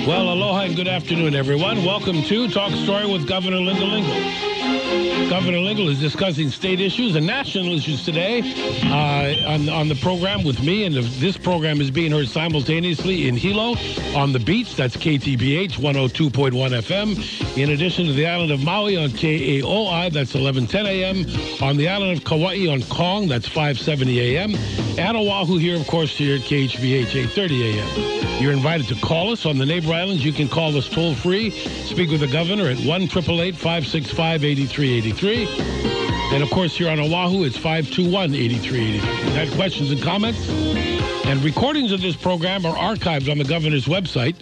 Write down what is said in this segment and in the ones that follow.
Well, aloha and good afternoon, everyone. Welcome to Talk Story with Governor Lingle Lingle. Governor Lingle is discussing state issues and national issues today on the program with me, and this program is being heard simultaneously in Hilo on the beach. That's KTBH 102.1 FM. In addition to the island of Maui on KAOI, that's 1110 AM. On the island of Kauai on Kong, that's 570 AM. And Oahu here, of course, here at KHVH 830 AM. You're invited to call us on the neighbor islands. You can call us toll free. Speak with the governor at 1-888-565-8383. And, of course, here on Oahu, it's 521-8383. Have questions and comments? And recordings of this program are archived on the governor's website,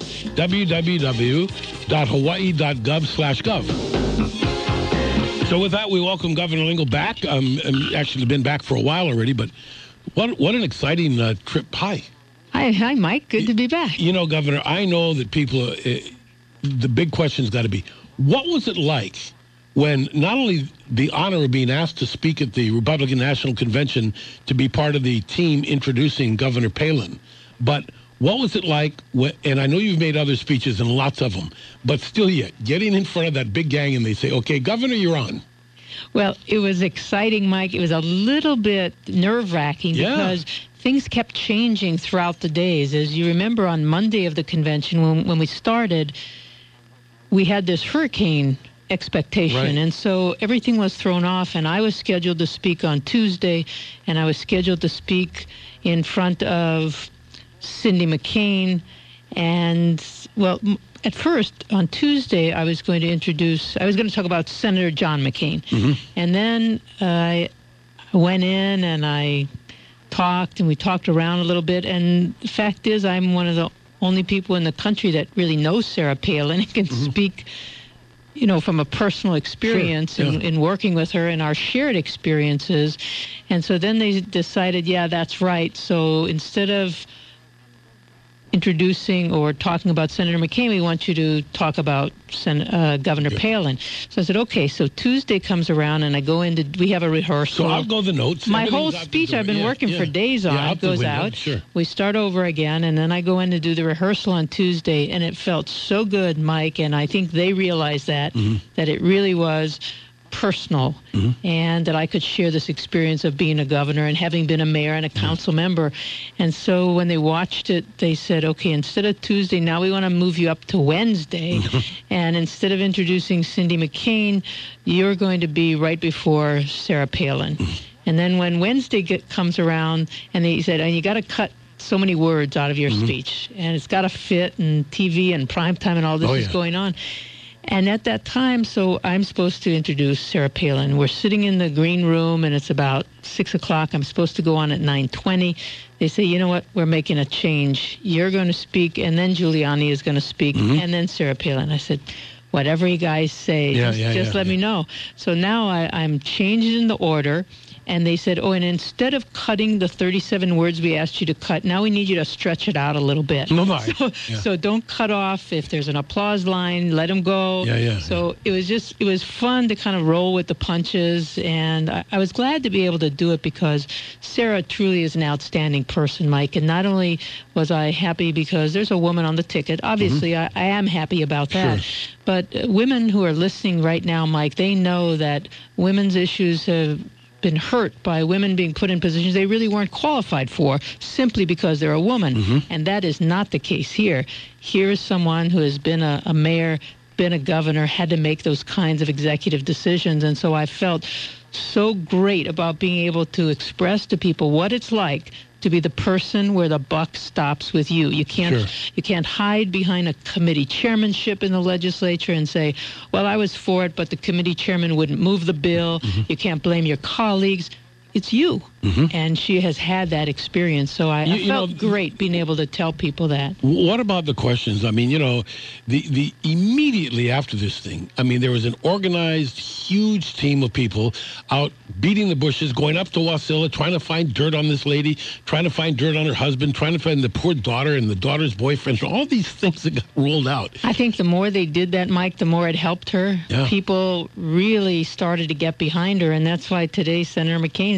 www.hawaii.gov/gov. So with that, we welcome Governor Lingle back. Actually been back for a while already, but what an exciting trip. Hi, Mike. Good to be back. You know, Governor, I know that people, the big question's got to be, what was it like when not only the honor of being asked to speak at the Republican National Convention to be part of the team introducing Governor Palin, but what was it like, and I know you've made other speeches and lots of them, but still yet, getting in front of that big gang and they say, okay, Governor, you're on. Well, it was exciting, Mike. It was a little bit nerve-wracking because things kept changing throughout the days. As you remember, on Monday of the convention, when we started, we had this hurricane expectation. Right. And so everything was thrown off, and I was scheduled to speak on Tuesday, and I was scheduled to speak in front of Cindy McCain. And, well, at first, on Tuesday, I was going to talk about Senator John McCain. Mm-hmm. And then I went in and I talked, and we talked around a little bit. And the fact is, I'm one of the only people in the country that really knows Sarah Palin and can speak, you know, from a personal experience in working with her and our shared experiences. And so then they decided, yeah, that's right. So instead of introducing or talking about Senator McCain, we want you to talk about Governor Palin. So I said, okay. So Tuesday comes around, and I go into, we have a rehearsal. So I'll go the notes. My whole speech I've been working for days on goes out. Sure. We start over again, and then I go in to do the rehearsal on Tuesday, and it felt so good, Mike, and I think they realized that it really was personal, and that I could share this experience of being a governor and having been a mayor and a council member. And so when they watched it, they said, okay, instead of Tuesday, now we want to move you up to Wednesday. And instead of introducing Cindy McCain, you're going to be right before Sarah Palin. And then when Wednesday comes around, and they said, and you got to cut so many words out of your speech, and it's got to fit, and TV and primetime and all this is going on. And at that time, so I'm supposed to introduce Sarah Palin. We're sitting in the green room, and it's about 6 o'clock. I'm supposed to go on at 9:20. They say, you know what, we're making a change. You're going to speak, and then Giuliani is going to speak, and then Sarah Palin. I said, whatever you guys say, just let me know. So now I'm changing the order. And they said, oh, and instead of cutting the 37 words we asked you to cut, now we need you to stretch it out a little bit. So don't cut off. If there's an applause line, let them go. So it was fun to kind of roll with the punches. And I was glad to be able to do it because Sarah truly is an outstanding person, Mike. And not only was I happy because there's a woman on the ticket. Obviously, I am happy about that. Sure. But women who are listening right now, Mike, they know that women's issues have been hurt by women being put in positions they really weren't qualified for simply because they're a woman. And that is not the case here. Here is someone who has been a mayor, been a governor, had to make those kinds of executive decisions. And so I felt so great about being able to express to people what it's like to be the person where the buck stops with you. You can't hide behind a committee chairmanship in the legislature and say, well, I was for it, but the committee chairman wouldn't move the bill. You can't blame your colleagues. It's you. And she has had that experience. So I felt great being able to tell people that. What about the questions? I mean, you know, the immediately after this thing, I mean, there was an organized, huge team of people out beating the bushes, going up to Wasilla, trying to find dirt on this lady, trying to find dirt on her husband, trying to find the poor daughter and the daughter's boyfriend, all these things that got rolled out. I think the more they did that, Mike, the more it helped her. People really started to get behind her, and that's why today Senator McCain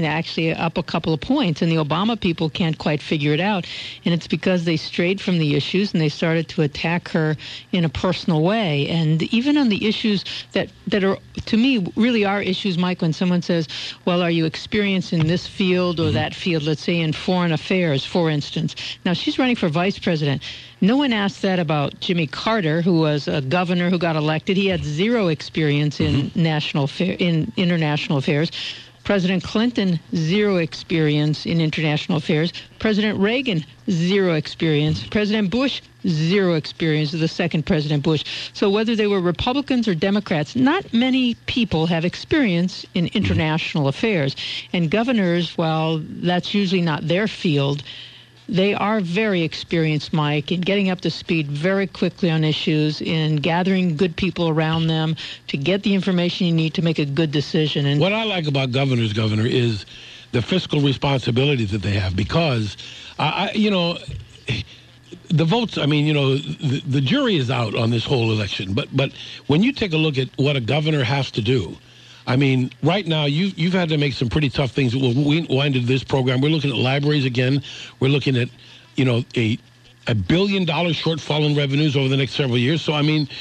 Clinton actually up a couple of points, and the Obama people can't quite figure it out. And it's because they strayed from the issues and they started to attack her in a personal way. And even on the issues that are, to me, really are issues, Mike, when someone says, well, are you experienced in this field or that field, let's say in foreign affairs, for instance. Now, she's running for vice president. No one asked that about Jimmy Carter, who was a governor who got elected. He had zero experience in international affairs. President Clinton, zero experience in international affairs. President Reagan, zero experience. President Bush, zero experience, the second President Bush. So whether they were Republicans or Democrats, not many people have experience in international affairs. And governors, while that's usually not their field, they are very experienced, Mike, in getting up to speed very quickly on issues, in gathering good people around them to get the information you need to make a good decision. And what I like about governors, Governor, is the fiscal responsibility that they have, because, the votes, the jury is out on this whole election. But when you take a look at what a governor has to do, right now, you've had to make some pretty tough things. We winded this program. We're looking at libraries again. We're looking at, a $1 billion shortfall in revenues over the next several years. So,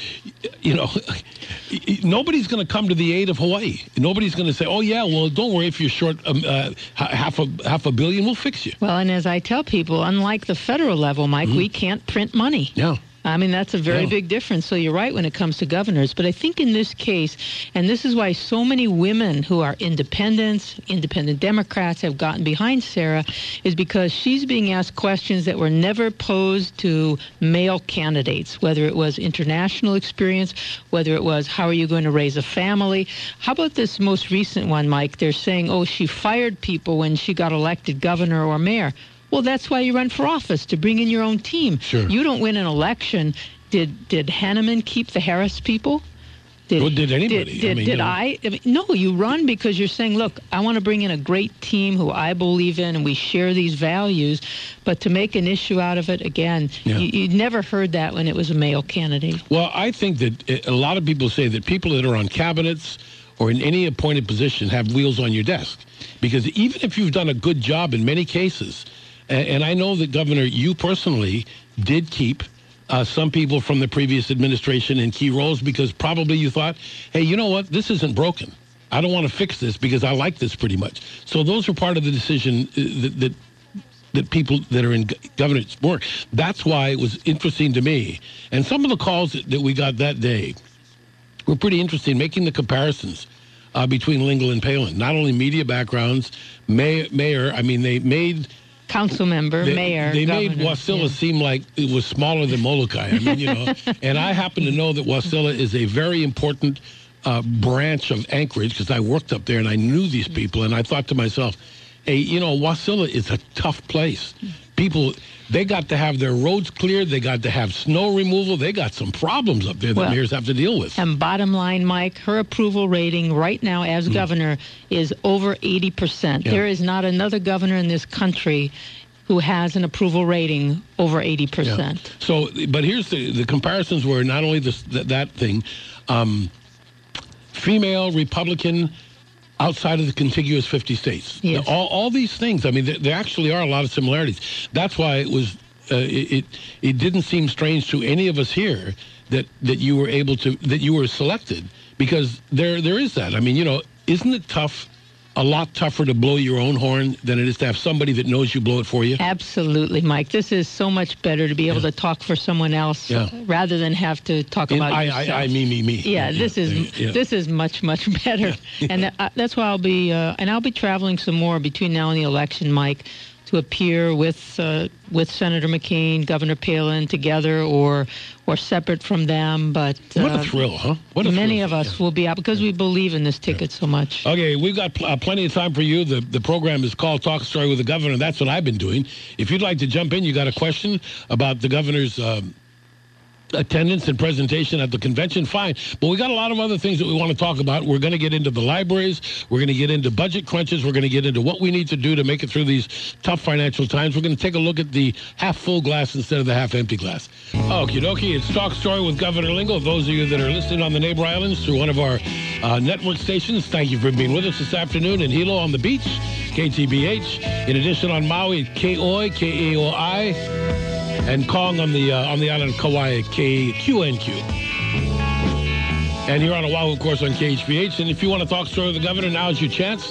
nobody's going to come to the aid of Hawaii. Nobody's going to say, oh, yeah, well, don't worry if you're short half a billion, we'll fix you. Well, and as I tell people, unlike the federal level, Mike, we can't print money. Yeah. That's a very big difference. So you're right when it comes to governors. But I think in this case, and this is why so many women who are independent Democrats have gotten behind Sarah, is because she's being asked questions that were never posed to male candidates, whether it was international experience, whether it was how are you going to raise a family. How about this most recent one, Mike? They're saying, oh, she fired people when she got elected governor or mayor. Well, that's why you run for office, to bring in your own team. Sure. You don't win an election. Did Hanneman keep the Harris people? Did anybody? No, you run because you're saying, look, I want to bring in a great team who I believe in, and we share these values. But to make an issue out of it, again, you never heard that when it was a male candidate. Well, I think that a lot of people say that people that are on cabinets or in any appointed position have wheels on your desk. Because even if you've done a good job in many cases, and I know that, Governor, you personally did keep some people from the previous administration in key roles because probably you thought, hey, you know what? This isn't broken. I don't want to fix this because I like this pretty much. So those are part of the decision that people that are in governance work. That's why it was interesting to me. And some of the calls that we got that day were pretty interesting, making the comparisons between Lingle and Palin. Not only media backgrounds, mayor, they made... Council member, mayor, They governor, made Wasilla seem like it was smaller than Molokai. And I happen to know that Wasilla is a very important branch of Anchorage because I worked up there and I knew these people. And I thought to myself, hey, Wasilla is a tough place. People, they got to have their roads cleared. They got to have snow removal. They got some problems up there that mayors have to deal with. And bottom line, Mike, her approval rating right now as governor is over 80%. Yeah. There is not another governor in this country who has an approval rating over 80%. Yeah. So, but here's the comparisons were not only that thing, female Republican outside of the contiguous 50 states. Yes. All these things, there actually are a lot of similarities. That's why it was, it didn't seem strange to any of us here that you were able to, that you were selected, because there is that. Isn't it tough, a lot tougher to blow your own horn than it is to have somebody that knows you blow it for you? Absolutely, Mike. This is so much better to be able to talk for someone else rather than have to talk about yourself. Me. Yeah, this is much, much better. Yeah. And that's why I'll be traveling some more between now and the election, Mike, to appear with Senator McCain, Governor Palin together or separate from them. But what a thrill, huh? Many of us will be out because we believe in this ticket so much. Okay, we've got plenty of time for you. The program is called Talk Story with the Governor. That's what I've been doing. If you'd like to jump in, you got a question about the governor's attendance and presentation at the convention, fine. But we got a lot of other things that we want to talk about. We're going to get into the libraries. We're going to get into budget crunches. We're going to get into what we need to do to make it through these tough financial times. We're going to take a look at the half-full glass instead of the half-empty glass. Okie dokie. It's Talk Story with Governor Lingle. Those of you that are listening on the neighbor islands through one of our network stations, thank you for being with us this afternoon in Hilo on the beach. KTBH. In addition, on Maui, KOI, KAOI, and Kong on the island of Kauai, KQNQ. And here on Oahu, of course, on KHBH. And if you want to talk story with the governor, now's your chance.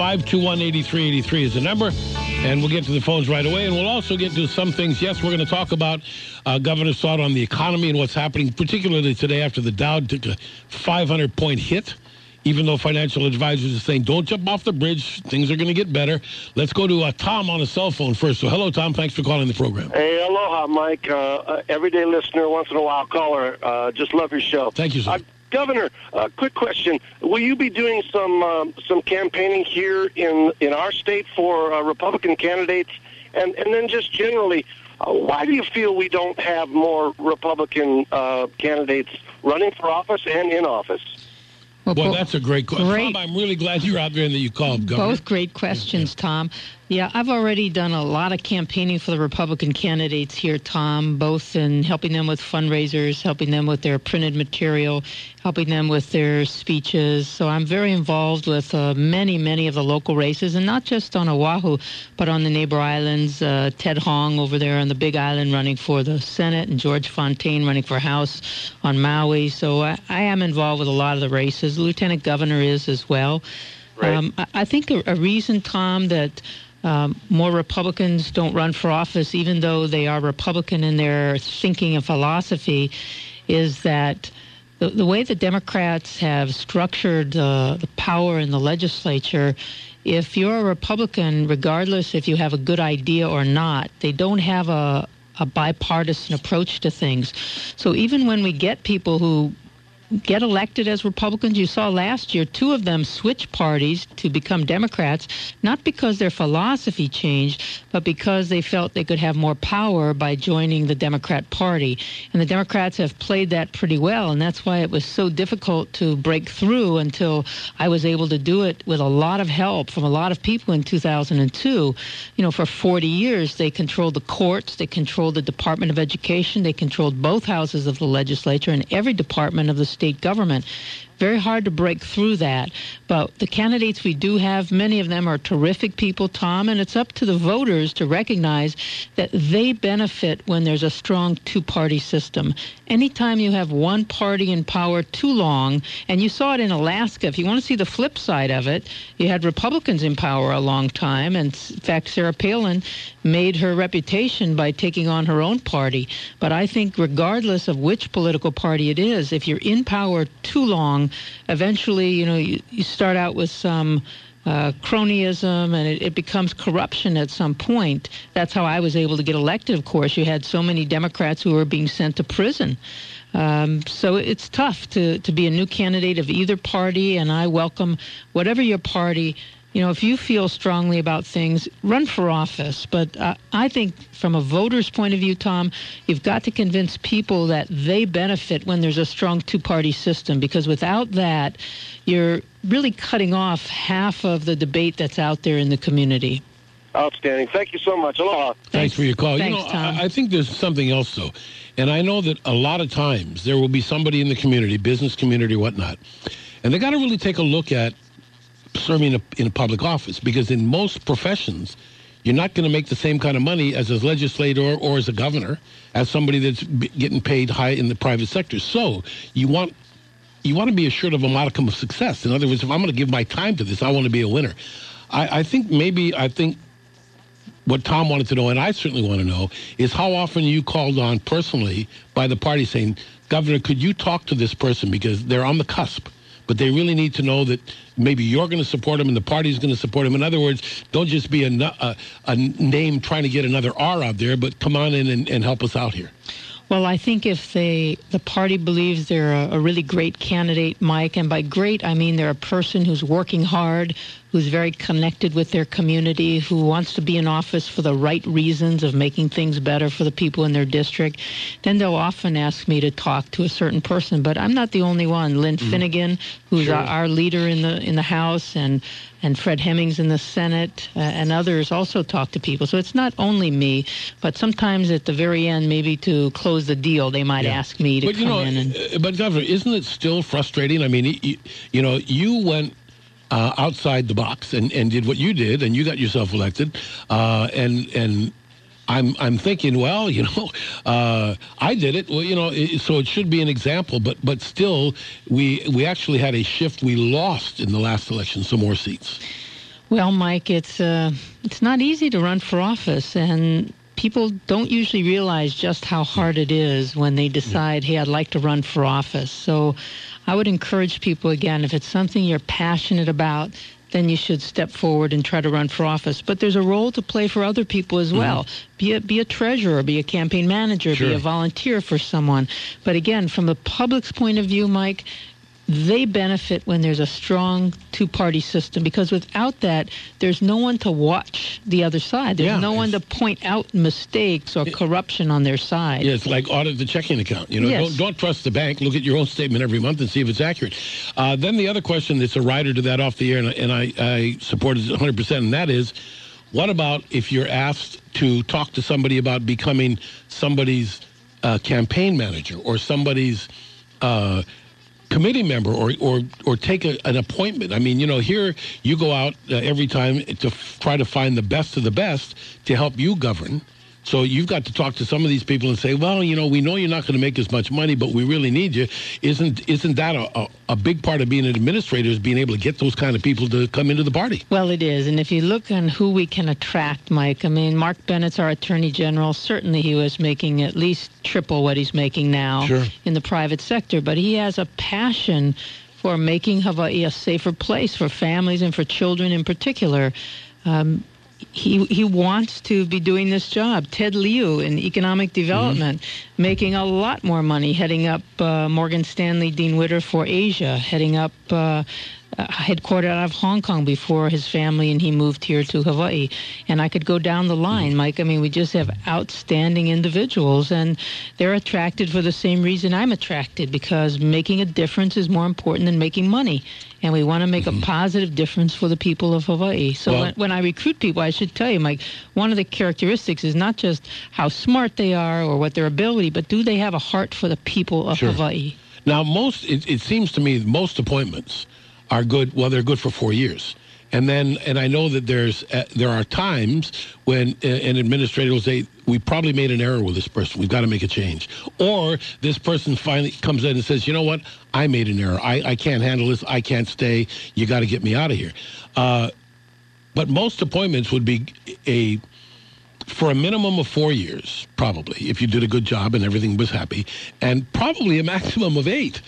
521-8383 is the number. And we'll get to the phones right away. And we'll also get to some things. Yes, we're going to talk about governor's thought on the economy and what's happening, particularly today after the Dow took a 500-point hit. Even though financial advisors are saying, don't jump off the bridge, things are going to get better. Let's go to Tom on a cell phone first. So hello, Tom. Thanks for calling the program. Hey, aloha, Mike. Everyday listener, once in a while caller. Just love your show. Thank you, sir. Governor, quick question. Will you be doing some campaigning here in our state for Republican candidates? And then just generally, why do you feel we don't have more Republican candidates running for office and in office? Well, that's a great question. Tom, I'm really glad you're out there and that you called, Governor. Both great questions, Tom. Yeah, I've already done a lot of campaigning for the Republican candidates here, Tom, both in helping them with fundraisers, helping them with their printed material, helping them with their speeches. So I'm very involved with many of the local races, and not just on Oahu, but on the neighbor islands. Ted Hong over there on the Big Island running for the Senate, and George Fontaine running for House on Maui. So I am involved with a lot of the races. The Lieutenant Governor is as well. Right. I think a reason, Tom, that more Republicans don't run for office, even though they are Republican in their thinking and philosophy, is that the way the Democrats have structured the power in the legislature, if you're a Republican, regardless if you have a good idea or not, they don't have a bipartisan approach to things. So even when we get people who get elected as Republicans, you saw last year 2 of them switch parties to become Democrats, not because their philosophy changed, but because they felt they could have more power by joining the Democrat Party. And the Democrats have played that pretty well, and that's why it was so difficult to break through until I was able to do it with a lot of help from a lot of people in 2002. You know, for 40 years, they controlled the courts, they controlled the Department of Education, they controlled both houses of the legislature and every department of the state government. Very hard to break through that. But the candidates we do have, many of them are terrific people, Tom, and it's up to the voters to recognize that they benefit when there's a strong two-party system. Anytime you have one party in power too long, and you saw it in Alaska, if you want to see the flip side of it, you had Republicans in power a long time, and in fact, Sarah Palin made her reputation by taking on her own party. But I think regardless of which political party it is, if you're in power too long, eventually, you start out with some cronyism, and it becomes corruption at some point. That's how I was able to get elected, of course. You had so many Democrats who were being sent to prison. So it's tough to be a new candidate of either party, and I welcome whatever your party. If you feel strongly about things, run for office. But I think from a voter's point of view, Tom, you've got to convince people that they benefit when there's a strong two-party system, because without that, you're really cutting off half of the debate that's out there in the community. Outstanding. Thank you so much. Aloha. Thanks for your call. Thanks, Tom. I think there's something else, though. And I know that a lot of times there will be somebody in the community, business community, whatnot, and they got to really take a look at serving in a public office, because in most professions, you're not going to make the same kind of money as a legislator or as a governor as somebody that's getting paid high in the private sector. So you want to be assured of a modicum of success. In other words, if I'm going to give my time to this, I want to be a winner. I think what Tom wanted to know, and I certainly want to know, is how often you called on personally by the party saying, Governor, could you talk to this person, because they're on the cusp, but they really need to know that maybe you're going to support them and the party's going to support them. In other words, don't just be a name trying to get another R out there, but come on in and help us out here. Well, I think if the party believes they're a really great candidate, Mike, and by great, I mean they're a person who's working hard, who's very connected with their community, who wants to be in office for the right reasons of making things better for the people in their district, then they'll often ask me to talk to a certain person. But I'm not the only one. Lynn Finnegan, who's Sure. our leader in the House, and Fred Hemmings in the Senate, and others also talk to people. So it's not only me, but sometimes at the very end, maybe to close the deal, they might ask me to come in. But Governor, isn't it still frustrating? I mean, you went outside the box and did what you did, and you got yourself elected, and I'm thinking, well, I did it. Well, so it should be an example. But still, we actually had a shift. We lost in the last election some more seats. Well, Mike, it's not easy to run for office, and people don't usually realize just how hard it is when they decide, hey, I'd like to run for office. So I would encourage people, again, if it's something you're passionate about, then you should step forward and try to run for office. But there's a role to play for other people as well. Be a treasurer, be a campaign manager, be a volunteer for someone. But again, from the public's point of view, Mike, they benefit when there's a strong two-party system, because without that, there's no one to watch the other side. There's no one to point out mistakes or corruption on their side. Yeah, it's like audit the checking account. Don't trust the bank. Look at your own statement every month and see if it's accurate. Then the other question that's a rider to that off the air, and I support it 100%, and that is, what about if you're asked to talk to somebody about becoming somebody's campaign manager or somebody's committee member or take an appointment? I mean, here you go out every time to try to find the best of the best to help you govern. So you've got to talk to some of these people and say, well, we know you're not going to make as much money, but we really need you. Isn't that a big part of being an administrator, is being able to get those kind of people to come into the party? Well, it is. And if you look on who we can attract, Mike, I mean, Mark Bennett's our Attorney General. Certainly he was making at least triple what he's making now in the private sector. But he has a passion for making Hawaii a safer place for families and for children in particular. He wants to be doing this job. Ted Liu in economic development, making a lot more money, heading up Morgan Stanley Dean Witter for Asia, heading up headquartered out of Hong Kong before his family and he moved here to Hawaii. And I could go down the line, Mike. I mean, we just have outstanding individuals, and they're attracted for the same reason I'm attracted, because making a difference is more important than making money. And we want to make a positive difference for the people of Hawaii. So when I recruit people, I should tell you, Mike, one of the characteristics is not just how smart they are or what their ability, but do they have a heart for the people of Hawaii? Now, it seems to me most appointments are good. Well, they're good for 4 years. And I know that there are times when an administrator will say, we probably made an error with this person. We've got to make a change. Or this person finally comes in and says, you know what? I made an error. I can't handle this. I can't stay. You got to get me out of here. But most appointments would be for a minimum of 4 years, probably, if you did a good job and everything was happy, and probably a maximum of 8,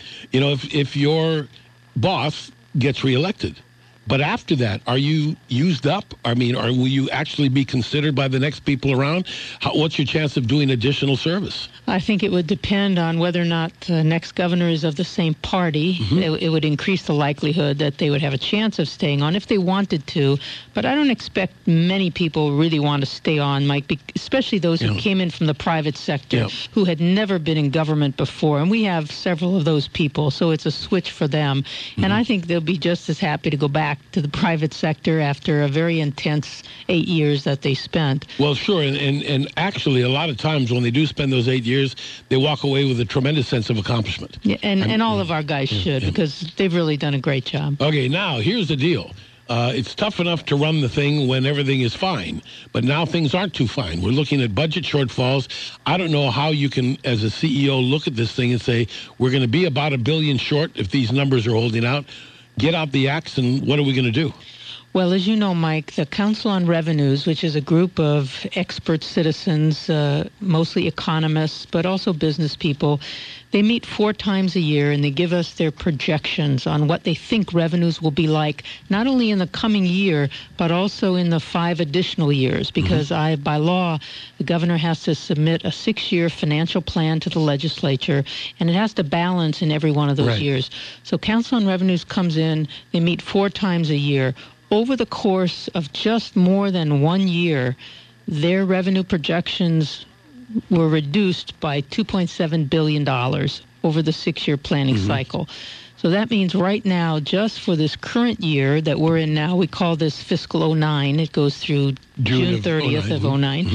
if your boss gets reelected. But after that, are you used up? I mean, will you actually be considered by the next people around? What's your chance of doing additional service? I think it would depend on whether or not the next governor is of the same party. It would increase the likelihood that they would have a chance of staying on if they wanted to. But I don't expect many people really want to stay on, Mike, especially those who came in from the private sector, who had never been in government before. And we have several of those people, so it's a switch for them. And I think they'll be just as happy to go back to the private sector after a very intense 8 years that they spent. Well, sure, and actually a lot of times when they do spend those 8 years, they walk away with a tremendous sense of accomplishment. Yeah, and all of our guys should, because they've really done a great job. Okay, now here's the deal. It's tough enough to run the thing when everything is fine, but now things aren't too fine. We're looking at budget shortfalls. I don't know how you can, as a CEO, look at this thing and say, we're going to be about $1 billion short if these numbers are holding out. Get out the axe, and what are we going to do? Well, as you know, Mike, the Council on Revenues, which is a group of expert citizens, mostly economists, but also business people, they meet 4 times a year, and they give us their projections on what they think revenues will be like, not only in the coming year, but also in the 5 additional years, because by law, the governor has to submit a 6-year financial plan to the legislature, and it has to balance in every one of those years. So Council on Revenues comes in, they meet 4 times a year. Over the course of just more than 1 year, their revenue projections were reduced by $2.7 billion over the 6-year planning cycle. So that means right now, just for this current year that we're in now, we call this fiscal 09. It goes through June 30th of 09.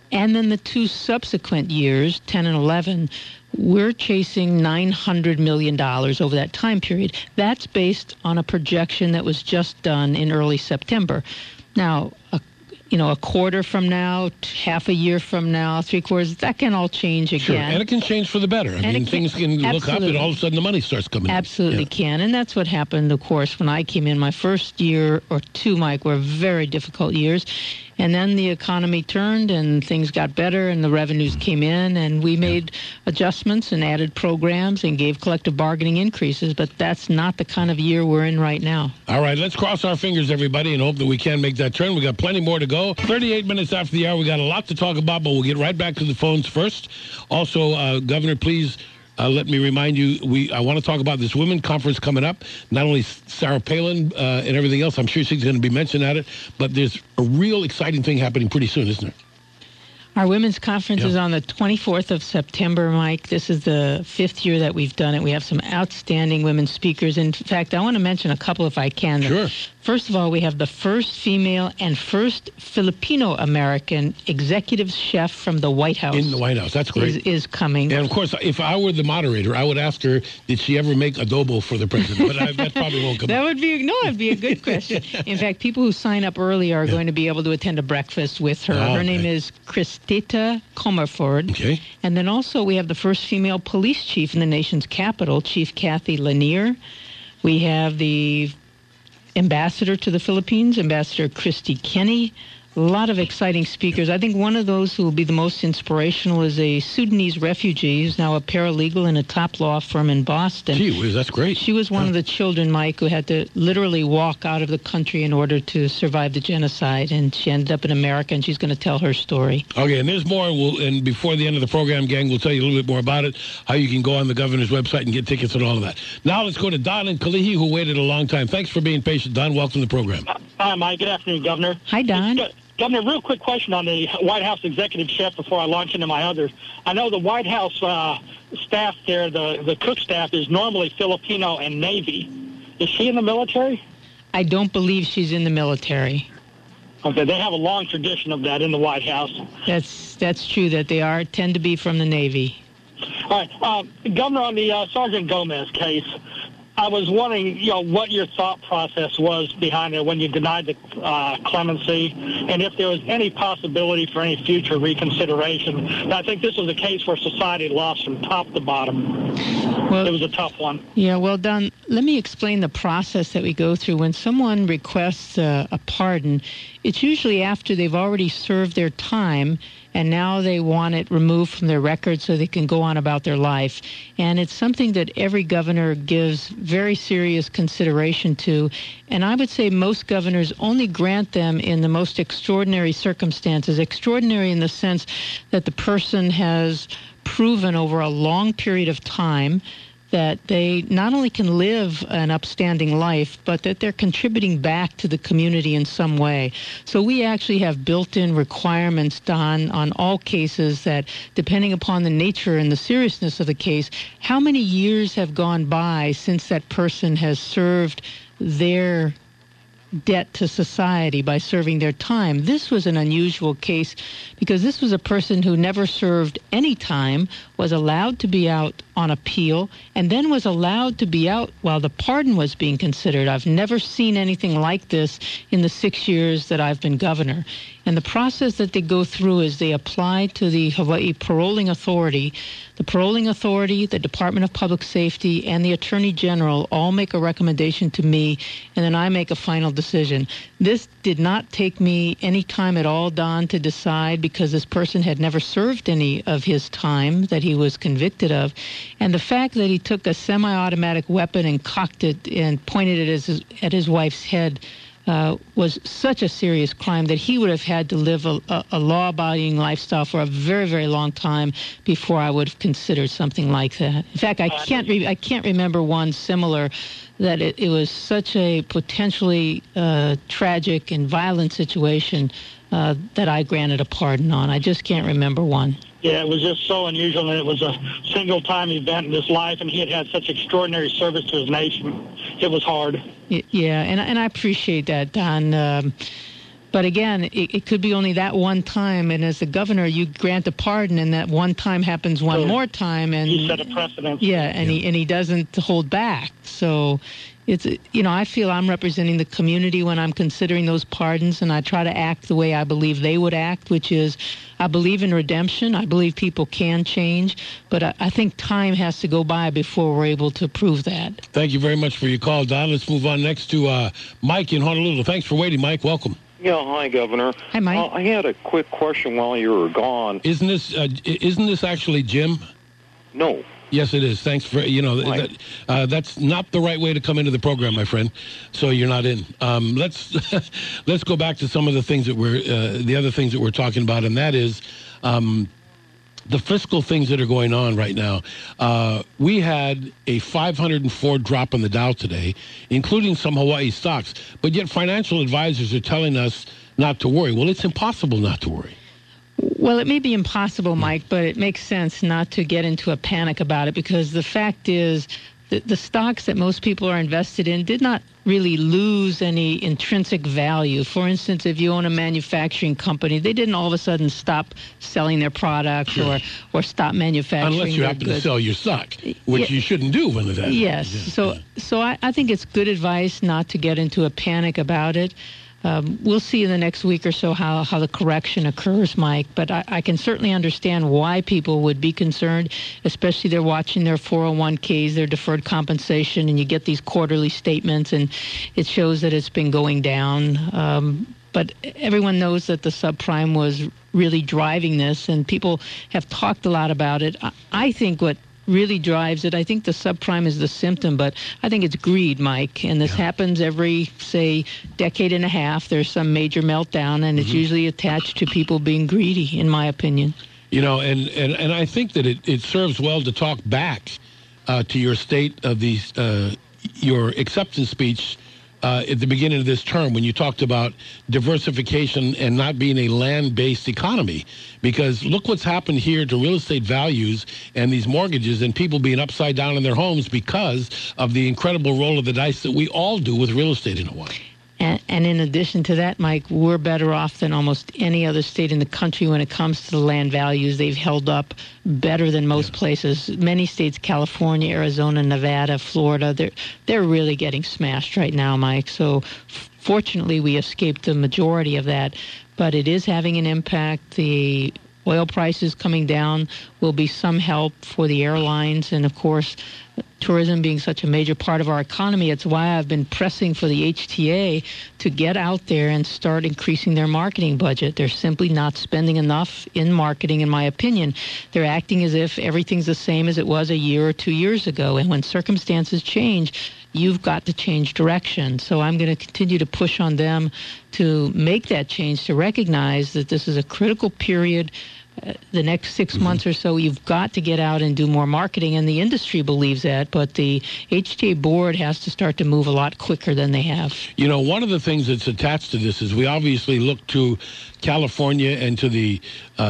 And then the 2 subsequent years, 10 and 11, we're chasing $900 million over that time period. That's based on a projection that was just done in early September. Now, a quarter from now, half a year from now, 3/4, that can all change again. Sure, and it can change for the better. I mean, things can look up and all of a sudden the money starts coming in. Absolutely can. And that's what happened, of course, when I came in. My first year or two, Mike, were very difficult years. And then the economy turned and things got better and the revenues came in and we made adjustments and added programs and gave collective bargaining increases. But that's not the kind of year we're in right now. All right, let's cross our fingers, everybody, and hope that we can make that turn. We got plenty more to go. 38 minutes after the hour. We got a lot to talk about, but we'll get right back to the phones first. Also, Governor, please let me remind you, I want to talk about this women's conference coming up. Not only Sarah Palin and everything else, I'm sure she's going to be mentioned at it, but there's a real exciting thing happening pretty soon, isn't there? Our women's conference is on the 24th of September, Mike. This is the 5th year that we've done it. We have some outstanding women speakers. In fact, I want to mention a couple if I can. Sure. First of all, we have the first female and first Filipino-American executive chef from the White House. In the White House. That's great. Is coming. And, of course, if I were the moderator, I would ask her, did she ever make adobo for the president? But that probably won't come up. That'd be a good question. In fact, people who sign up early are going to be able to attend a breakfast with her. Her name is Christita Comerford. Okay. And then also we have the first female police chief in the nation's capital, Chief Kathy Lanier. We have the ambassador to the Philippines, Ambassador Christy Kenny. A lot of exciting speakers. I think one of those who will be the most inspirational is a Sudanese refugee who's now a paralegal in a top law firm in Boston. Gee whiz, that's great. She was one of the children, Mike, who had to literally walk out of the country in order to survive the genocide, and she ended up in America, and she's going to tell her story. Okay, and there's more, and before the end of the program, gang, we'll tell you a little bit more about it, how you can go on the governor's website and get tickets and all of that. Now let's go to Don and Kalihi, who waited a long time. Thanks for being patient, Don. Welcome to the program. Hi, Mike. Good afternoon, Governor. Hi, Don. Governor, real quick question on the White House executive chef before I launch into my others. I know the White House staff there, the cook staff, is normally Filipino and Navy. Is she in the military? I don't believe she's in the military. Okay, they have a long tradition of that in the White House. That's true that they tend to be from the Navy. All right, Governor, on the Sergeant Gomez case, I was wondering, what your thought process was behind it when you denied the clemency, and if there was any possibility for any future reconsideration. I think this was a case where society lost from top to bottom. Well, it was a tough one. Yeah, well, Don, let me explain the process that we go through. When someone requests a pardon, it's usually after they've already served their time, and now they want it removed from their record so they can go on about their life. And it's something that every governor gives very serious consideration to. And I would say most governors only grant them in the most extraordinary circumstances. Extraordinary in the sense that the person has proven over a long period of time that they not only can live an upstanding life, but that they're contributing back to the community in some way. So we actually have built-in requirements, Don, on all cases that, depending upon the nature and the seriousness of the case, how many years have gone by since that person has served their debt to society by serving their time. This was an unusual case because this was a person who never served any time, was allowed to be out on appeal, and then was allowed to be out while the pardon was being considered. I've never seen anything like this in the 6 years that I've been governor. And the process that they go through is they apply to the Hawaii Paroling Authority. The Paroling Authority, the Department of Public Safety, and the Attorney General all make a recommendation to me, and then I make a final decision. This did not take me any time at all, Don, to decide because this person had never served any of his time that he was convicted of. And the fact that he took a semi-automatic weapon and cocked it and pointed it at his wife's head was such a serious crime that he would have had to live a law-abiding lifestyle for a very, very long time before I would have considered something like that. In fact, I can't remember one similar that it was such a potentially tragic and violent situation that I granted a pardon on. I just can't remember one. Yeah, it was just so unusual, and it was a single-time event in his life, and he had such extraordinary service to his nation. It was hard. Yeah, and I appreciate that, Don. But again, it could be only that one time, and as the governor, you grant a pardon, and that one time happens one more time, and he set a precedent. Yeah, and he doesn't hold back. So it's, I feel I'm representing the community when I'm considering those pardons, and I try to act the way I believe they would act, which is I believe in redemption. I believe people can change, but I think time has to go by before we're able to prove that. Thank you very much for your call, Don. Let's move on next to Mike in Honolulu. Thanks for waiting, Mike. Welcome. Yeah, hi, Governor. Hi, Mike. I had a quick question while you were gone. Isn't this actually Jim? No. Yes, it is. Thanks for, that's not the right way to come into the program, my friend. So you're not in. Let's go back to some of the things that the other things that we're talking about, and that is the fiscal things that are going on right now. We had a 504 drop on the Dow today, including some Hawaii stocks, but yet financial advisors are telling us not to worry. Well, it's impossible not to worry. Well, it may be impossible, Mike, but it makes sense not to get into a panic about it, because the fact is that the stocks that most people are invested in did not really lose any intrinsic value. For instance, if you own a manufacturing company, they didn't all of a sudden stop selling their products or stop manufacturing. Unless you happen to sell your stock, which you shouldn't do when it happens. Yes. So I think it's good advice not to get into a panic about it. We'll see in the next week or so how the correction occurs, Mike. But I can certainly understand why people would be concerned, especially they're watching their 401ks, their deferred compensation, and you get these quarterly statements, and it shows that it's been going down. But everyone knows that the subprime was really driving this, and people have talked a lot about it. I think what really drives it, I think the subprime is the symptom, but I think it's greed, Mike, and this happens every, say, decade and a half. There's some major meltdown, and it's usually attached to people being greedy, in my opinion. And I think that it serves well to talk back to your state of your acceptance speech at the beginning of this term, when you talked about diversification and not being a land-based economy. Because look what's happened here to real estate values and these mortgages and people being upside down in their homes because of the incredible roll of the dice that we all do with real estate in Hawaii. And in addition to that, Mike, we're better off than almost any other state in the country when it comes to the land values. They've held up better than most places. Many states, California, Arizona, Nevada, Florida, they're really getting smashed right now, Mike. So fortunately, we escaped the majority of that. But it is having an impact. The oil prices coming down will be some help for the airlines, and of course, tourism being such a major part of our economy. It's why I've been pressing for the HTA to get out there and start increasing their marketing budget. They're simply not spending enough in marketing, in my opinion. They're acting as if everything's the same as it was a year or 2 years ago, and when circumstances change, you've got to change direction. So I'm going to continue to push on them to make that change, to recognize that this is a critical period. The next 6 months or so, you've got to get out and do more marketing, and the industry believes that, but the HTA board has to start to move a lot quicker than they have. One of the things that's attached to this is we obviously look to California and to the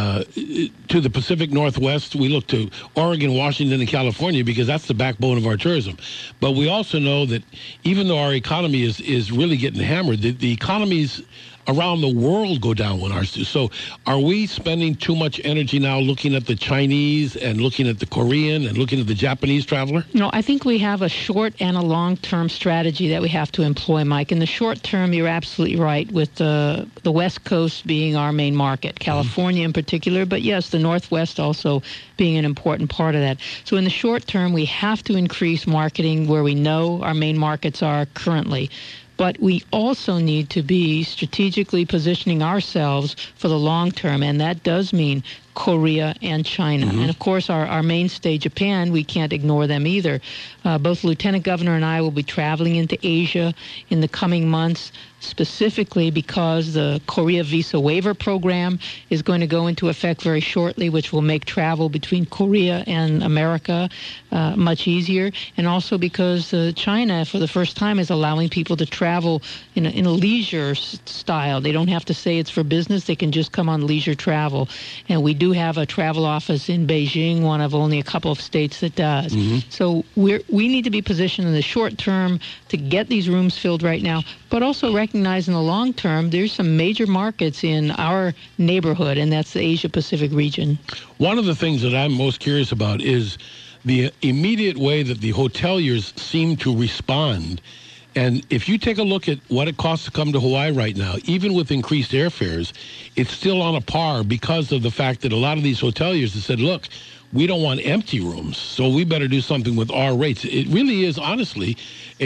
Pacific Northwest. We look to Oregon, Washington, and California because that's the backbone of our tourism. But we also know that even though our economy is really getting hammered, the economies around the world go down when ours do. So are we spending too much energy now looking at the Chinese and looking at the Korean and looking at the Japanese traveler? No, I think we have a short and a long-term strategy that we have to employ, Mike. In the short term, you're absolutely right, with the West Coast being our main market, California in particular, but yes, the Northwest also being an important part of that. So in the short term, we have to increase marketing where we know our main markets are currently. But we also need to be strategically positioning ourselves for the long term, and that does mean Korea and China. And of course, our mainstay, Japan, we can't ignore them either. Both Lieutenant Governor and I will be traveling into Asia in the coming months, specifically because the Korea Visa Waiver Program is going to go into effect very shortly, which will make travel between Korea and America much easier, and also because China, for the first time, is allowing people to travel in a leisure style. They don't have to say it's for business. They can just come on leisure travel. And we do do have a travel office in Beijing, one of only a couple of states that does. So we need to be positioned in the short term to get these rooms filled right now, but also recognize in the long term there's some major markets in our neighborhood, and that's the Asia-Pacific region. One of the things that I'm most curious about is the immediate way that the hoteliers seem to respond. And if you take a look at what it costs to come to Hawaii right now, even with increased airfares, it's still on a par because of the fact that a lot of these hoteliers have said, look, we don't want empty rooms, so we better do something with our rates. It really is, honestly,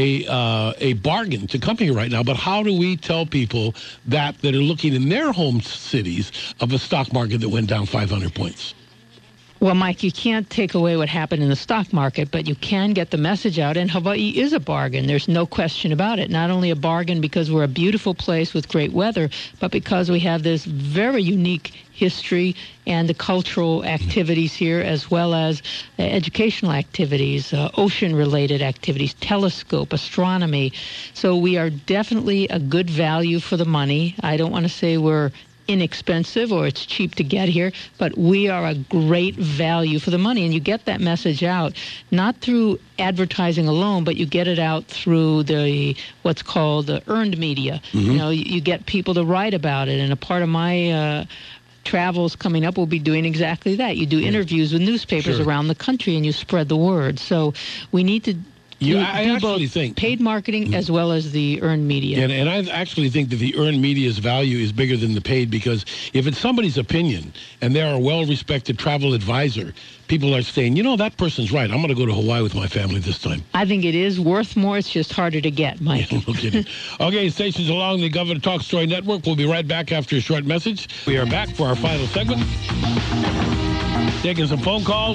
a bargain to come here right now. But how do we tell people that are looking in their home cities of a stock market that went down 500 points? Well, Mike, you can't take away what happened in the stock market, but you can get the message out, and Hawaii is a bargain. There's no question about it. Not only a bargain because we're a beautiful place with great weather, but because we have this very unique history and the cultural activities here, as well as educational activities, ocean-related activities, telescope, astronomy. So we are definitely a good value for the money. I don't want to say we're inexpensive or it's cheap to get here, but we are a great value for the money. And you get that message out not through advertising alone, but you get it out through what's called the earned media. You know, you get people to write about it. And a part of my travels coming up will be doing exactly that. You do interviews with newspapers around the country and you spread the word. So we need to do both paid marketing as well as the earned media. And I actually think that the earned media's value is bigger than the paid, because if it's somebody's opinion and they're a well-respected travel advisor, people are saying, you know, that person's right. I'm going to go to Hawaii with my family this time. I think it is worth more. It's just harder to get, Mike. No kidding. Okay, stations along the Governor Talk Story Network. We'll be right back after a short message. We are back for our final segment. Taking some phone calls.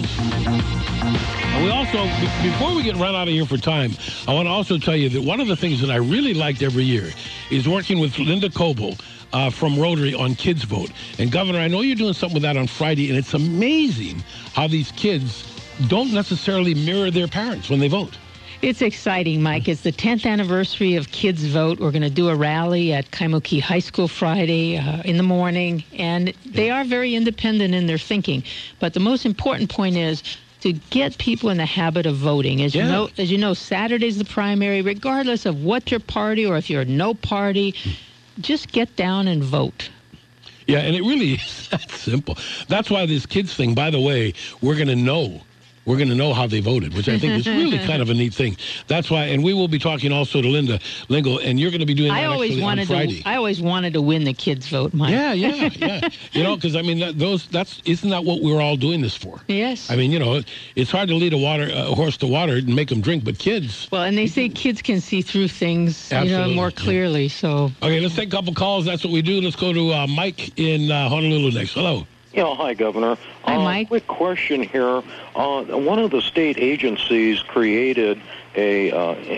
And we also, before we get run out of here for time, I want to also tell you that one of the things that I really liked every year is working with Linda Coble from Rotary on Kids Vote. And Governor, I know you're doing something with that on Friday, and it's amazing how these kids don't necessarily mirror their parents when they vote. It's exciting, Mike. It's the 10th anniversary of Kids Vote. We're going to do a rally at Kaimuki High School Friday in the morning, and they are very independent in their thinking. But the most important point is to get people in the habit of voting. As you know, Saturday's the primary, regardless of what your party or if you're no party, just get down and vote. Yeah, and it really is that simple. That's why this kids thing, by the way, we're going to know how they voted, which I think is really kind of a neat thing. That's why, and we will be talking also to Linda Lingle, and you're going to be doing that on Friday. I always wanted to win the kids' vote, Mike. Yeah. You know, because I mean, isn't that what we're all doing this for? Yes. I mean, you know, it's hard to lead a horse to water and make them drink, but kids. Well, and they say kids can see through things, more clearly. So. Okay, let's take a couple calls. That's what we do. Let's go to Mike in Honolulu next. Hello. Yeah, hi, Governor. Hi, Mike. Quick question here. One of the state agencies created a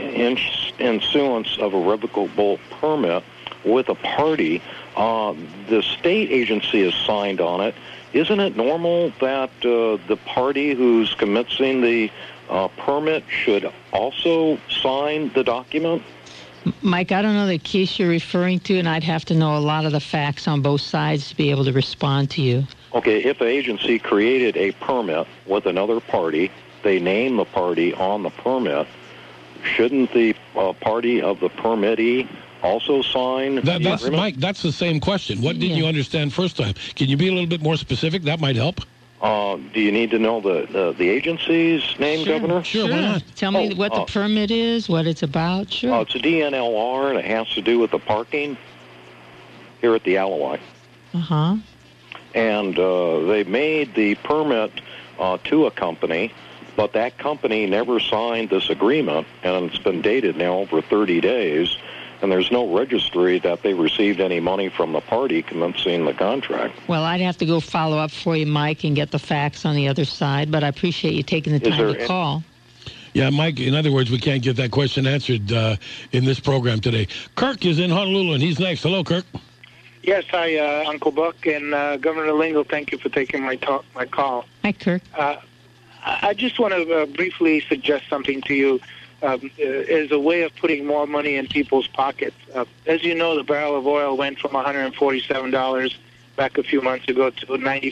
issuance of a revocable permit with a party. The state agency is signed on it. Isn't it normal that the party who's commencing the permit should also sign the document? Mike, I don't know the case you're referring to, and I'd have to know a lot of the facts on both sides to be able to respond to you. Okay, if an agency created a permit with another party, they name the party on the permit, shouldn't the party of the permittee also sign the agreement? Mike, that's the same question. What didn't you understand first time? Can you be a little bit more specific? That might help. Do you need to know the agency's name, Governor? Sure, why not? Tell me what the permit is, what it's about. Sure. It's a DNLR, and it has to do with the parking here at the Alawai. Uh-huh. And they made the permit to a company, but that company never signed this agreement, and it's been dated now over 30 days, and there's no registry that they received any money from the party commencing the contract. Well, I'd have to go follow up for you, Mike, and get the facts on the other side, but I appreciate you taking the time to call. Yeah, Mike, in other words, we can't get that question answered in this program today. Kirk is in Honolulu, and he's next. Hello, Kirk. Yes, hi, Uncle Buck, and Governor Lingle, thank you for taking my call. Hi, Kirk. I just want to briefly suggest something to you as a way of putting more money in people's pockets. As you know, the barrel of oil went from $147 back a few months ago to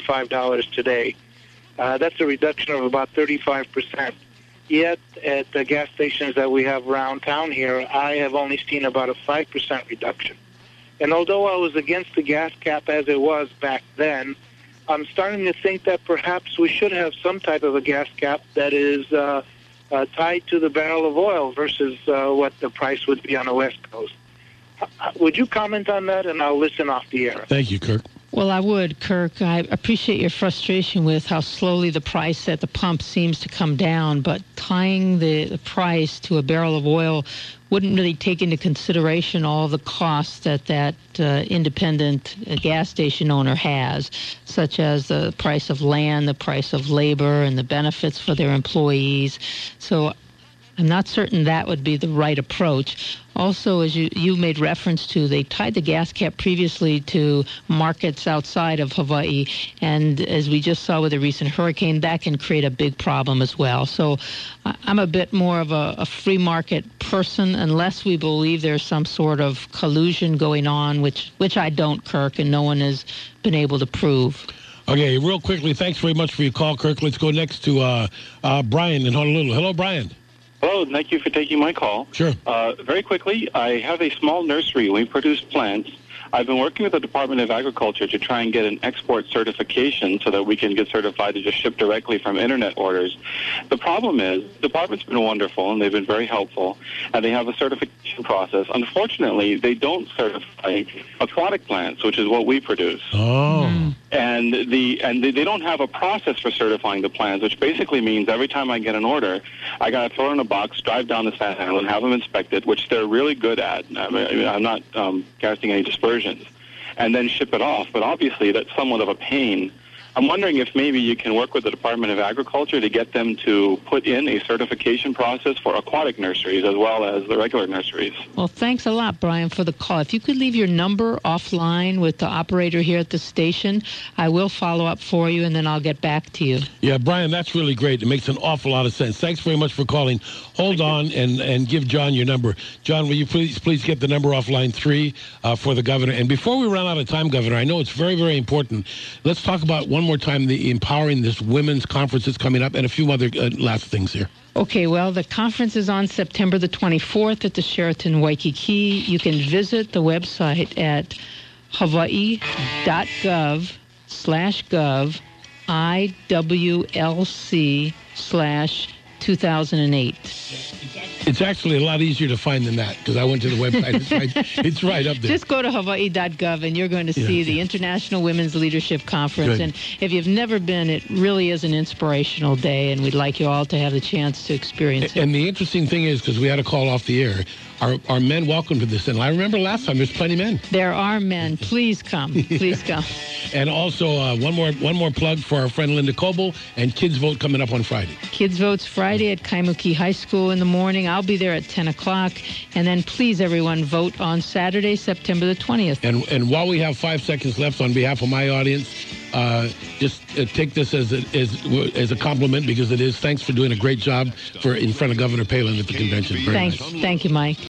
$95 today. That's a reduction of about 35%. Yet, at the gas stations that we have around town here, I have only seen about a 5% reduction. And although I was against the gas cap as it was back then, I'm starting to think that perhaps we should have some type of a gas cap that is tied to the barrel of oil versus what the price would be on the West Coast. Would you comment on that, and I'll listen off the air? Thank you, Kirk. Well, I would, Kirk. I appreciate your frustration with how slowly the price at the pump seems to come down, but tying the price to a barrel of oil wouldn't really take into consideration all the costs that independent gas station owner has, such as the price of land, the price of labor, and the benefits for their employees. So I'm not certain that would be the right approach. Also, as you made reference to, they tied the gas cap previously to markets outside of Hawaii, and as we just saw with the recent hurricane, that can create a big problem as well. So I'm a bit more of a free market person, unless we believe there's some sort of collusion going on, which I don't, Kirk, and no one has been able to prove. Okay, real quickly, thanks very much for your call, Kirk. Let's go next to Brian in Honolulu. Hello, Brian. Hello, thank you for taking my call. Sure. Very quickly, I have a small nursery. We produce plants. I've been working with the Department of Agriculture to try and get an export certification so that we can get certified to just ship directly from internet orders. The problem is, the department's been wonderful, and they've been very helpful, and they have a certification process. Unfortunately, they don't certify aquatic plants, which is what we produce. Oh. And they don't have a process for certifying the plants, which basically means every time I get an order, I got to throw it in a box, drive down to Staten Island, have them inspected, which they're really good at. I mean, I'm not casting any dispersions, and then ship it off. But obviously, that's somewhat of a pain. I'm wondering if maybe you can work with the Department of Agriculture to get them to put in a certification process for aquatic nurseries as well as the regular nurseries. Well, thanks a lot, Brian, for the call. If you could leave your number offline with the operator here at the station, I will follow up for you, and then I'll get back to you. Yeah, Brian, that's really great. It makes an awful lot of sense. Thanks very much for calling. Hold on and give John your number. John, will you please get the number off line 3 for the governor? And before we run out of time, Governor, I know it's very, very important. Let's talk about one more time the Empowering This Women's Conference is coming up and a few other last things here. Okay, well, the conference is on September the 24th at the Sheraton Waikiki. You can visit the website at hawaii.gov/gov IWLC/2008. It's actually a lot easier to find than that because I went to the website. It's right up there. Just go to hawaii.gov and you're going to see the International Women's Leadership Conference. Good. And if you've never been, it really is an inspirational day, and we'd like you all to have the chance to experience it. And the interesting thing is, because we had a call off the air, are men welcome to this? And I remember last time there's plenty of men. There are men. Please come. Please come. And also one more plug for our friend Linda Coble and Kids Vote coming up on Friday. Kids Vote's Friday at Kaimuki High School in the morning. I'll be there at 10 o'clock. And then please, everyone, vote on Saturday, September the 20th. And while we have 5 seconds left, on behalf of my audience, just take this as a compliment, because it is. Thanks for doing a great job in front of Governor Palin at the convention. Thank you, Mike.